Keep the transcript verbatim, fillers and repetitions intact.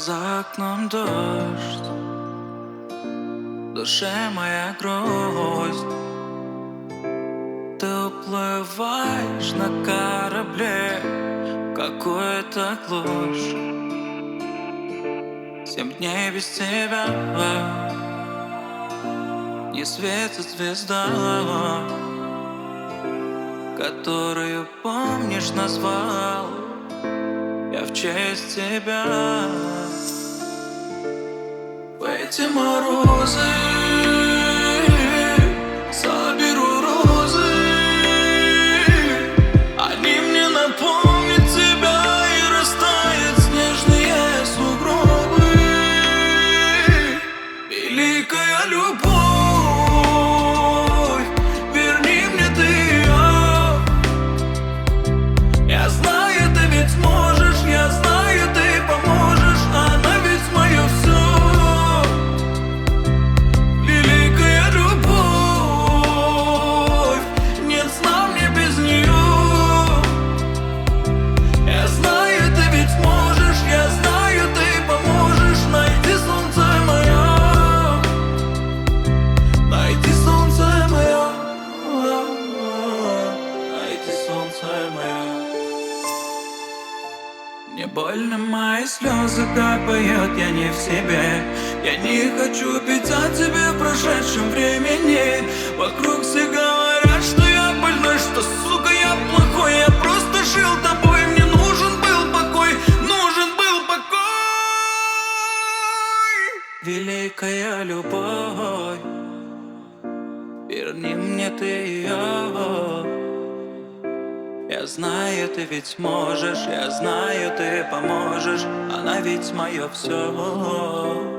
За окном дождь, в душе моя грусть. Ты уплываешь на корабле в какую-то глушь. Семь дней без тебя не светит звезда, которую, помнишь, назвал я в честь тебя. В эти морозы соберу розы, они мне напомнят тебя, и растают снежные сугробы. Великая любовь, верни мне ты ее. Я знаю, ты ведь сможешь, я знаю, ты поможешь, она ведь мое все. Великая любовь, нет сна мне без нее. Я знаю, ты ведь сможешь, я знаю, ты поможешь. Найди солнце мое, найди солнце мое, найди солнце мое. Мне больно, мои слезы капают, я не в себе. Я не хочу пить о тебе в прошедшем времени. Вокруг все говорят, что я больной, что, сука, я плохой. Я просто жил тобой, мне нужен был покой, нужен был покой. Великая любовь, верни мне ты ее. Я знаю, ты ведь сможешь, я знаю, ты поможешь, она ведь мое все.